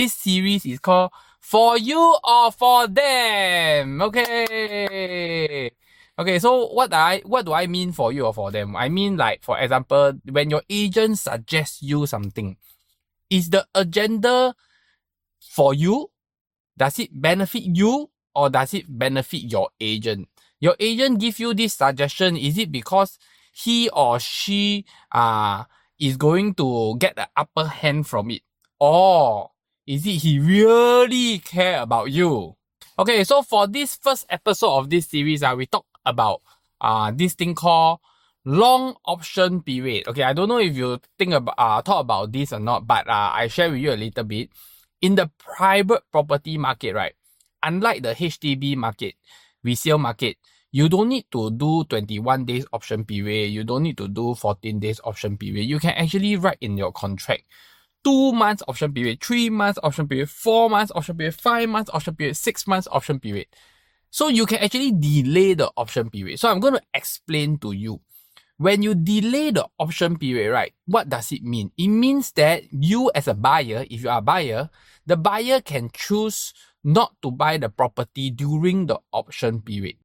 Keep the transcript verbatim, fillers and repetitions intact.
This series is called For You or For Them. Okay. Okay, so what I what do I mean for you or for them? I mean, like, for example, when your agent suggests you something, is the agenda for you? Does it benefit you or does it benefit your agent? Your agent give you this suggestion, is it because he or she uh, is going to get the upper hand from it? Or is it he really care about you? Okay, so for this first episode of this series, uh, we talk about uh, this thing called long option period. Okay, I don't know if you think about uh, talk about this or not, but uh, I share with you a little bit. In the private property market, right, unlike the H D B market, resale market, you don't need to do twenty-one days option period. You don't need to do fourteen days option period. You can actually write in your contract two months option period, three months option period, four months option period, five months option period, six months option period. So you can actually delay the option period. So I'm going to explain to you. When you delay the option period, right, what does it mean? It means that you as a buyer, if you are a buyer, the buyer can choose not to buy the property during the option period.